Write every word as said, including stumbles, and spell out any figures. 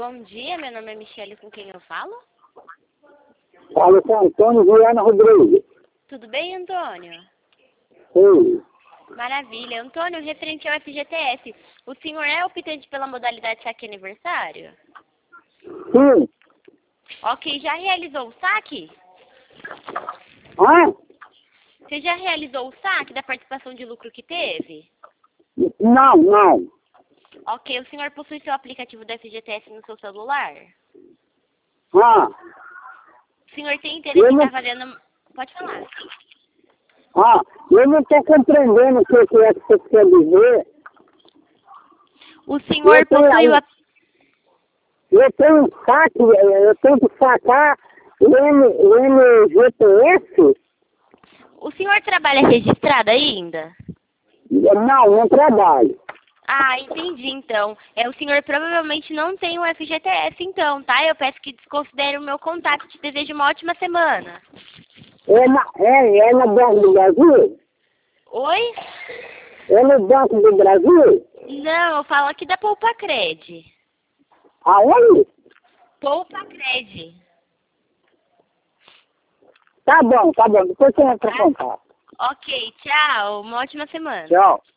bom dia. Meu nome é Michele, com quem eu falo? Fala com Antônio Viana Rodrigues. Tudo bem, Antônio? Sim. Maravilha. Antônio, referente ao F G T S, o senhor é optante pela modalidade saque aniversário? Sim. Ok, já realizou o saque? Hã? Você já realizou o saque da participação de lucro que teve? Não, não. Ok, o senhor possui seu aplicativo da F G T S no seu celular? Ah, O senhor tem interesse eu em não, estar fazendo... Pode falar. ah, eu não estou compreendendo o que que é que você quer dizer. O senhor Eu tenho, possui o... ap- eu tenho um saque, eu tenho que sacar o M, o M G P S? O senhor trabalha registrado ainda? Não, não trabalho. Ah, entendi, então. É, o senhor provavelmente não tem o F G T S, então, tá? Eu peço que desconsidere o meu contato. Te desejo uma ótima semana. É, na, é, é no Banco do Brasil? Oi? É no Banco do Brasil? Não, eu falo aqui da Poupa Cred. Aonde? Poupa Cred. Tá bom, tá bom. Depois você entra em contato. Ok, tchau. Uma ótima semana. Tchau.